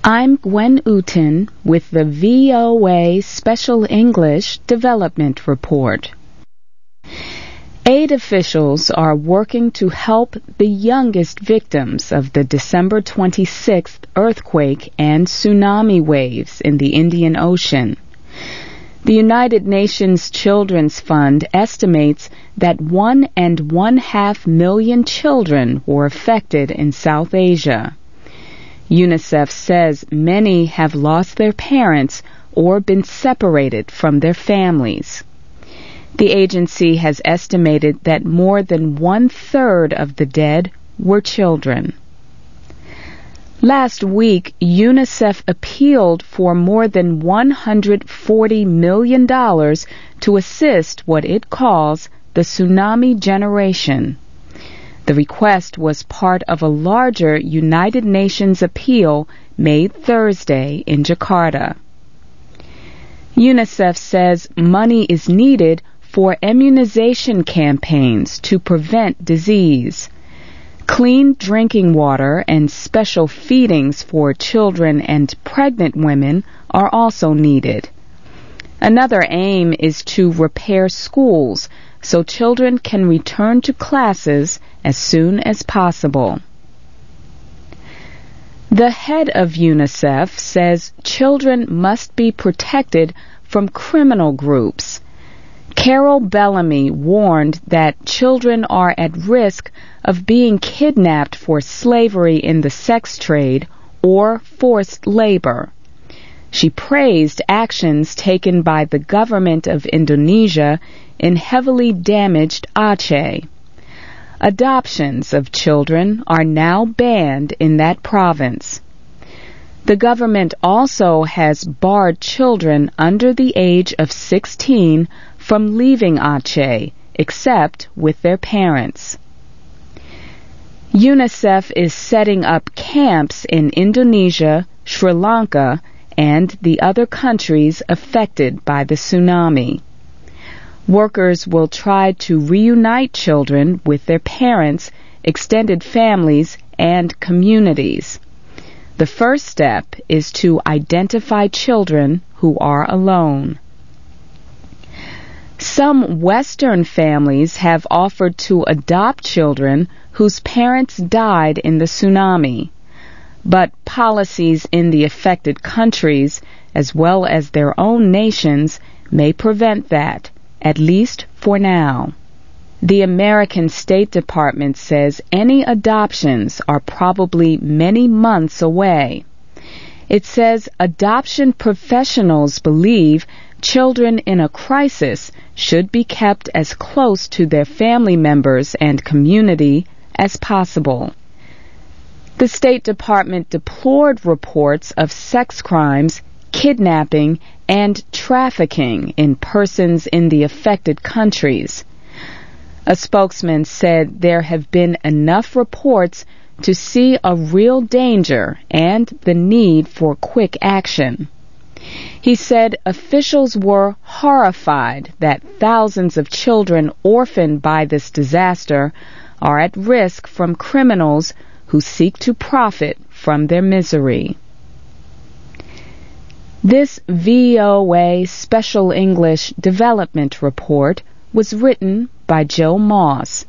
I'm Gwen Uten with the VOA Special English Development Report. Aid officials are working to help the youngest victims of the December 26th earthquake and tsunami waves in the Indian Ocean. The United Nations Children's Fund estimates that 1.5 million children were affected in South Asia. UNICEF says many have lost their parents or been separated from their families. The agency has estimated that more than 1/3 of the dead were children. Last week, UNICEF appealed for more than $140 million to assist what it calls the tsunami generation. The request was part of a larger United Nations appeal made Thursday in Jakarta. UNICEF says money is needed for immunization campaigns to prevent disease. Clean drinking water and special feedings for children and pregnant women are also needed. Another aim is to repair schools so children can return to classes as soon as possible. The head of UNICEF says children must be protected from criminal groups. Carol Bellamy warned that children are at risk of being kidnapped for slavery in the sex trade or forced labor. She praised actions taken by the government of Indonesia in heavily damaged Aceh. Adoptions of children are now banned in that province. The government also has barred children under the age of 16 from leaving Aceh, except with their parents. UNICEF is setting up camps in Indonesia, Sri Lanka, and the other countries affected by the tsunami. Workers will try to reunite children with their parents, extended families, and communities. The first step is to identify children who are alone. Some Western families have offered to adopt children whose parents died in the tsunami, but policies in the affected countries, as well as their own nations, may prevent that, at least for now. The American State Department says any adoptions are probably many months away. It says adoption professionals believe children in a crisis should be kept as close to their family members and community as possible. The State Department deplored reports of sex crimes, kidnapping, and trafficking in persons in the affected countries. A spokesman said there have been enough reports to see a real danger and the need for quick action. He said officials were horrified that thousands of children orphaned by this disaster are at risk from criminals who seek to profit from their misery. This VOA Special English Development Report was written by Joe Moss